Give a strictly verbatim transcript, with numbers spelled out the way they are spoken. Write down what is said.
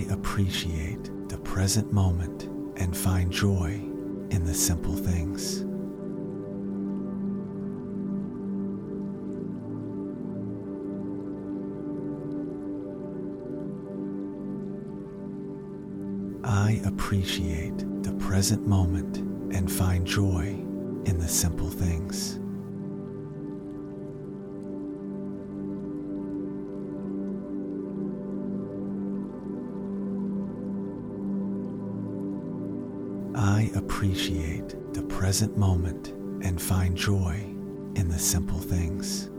I appreciate the present moment and find joy in the simple things. I appreciate the present moment and find joy in the simple things. I appreciate the present moment and find joy in the simple things.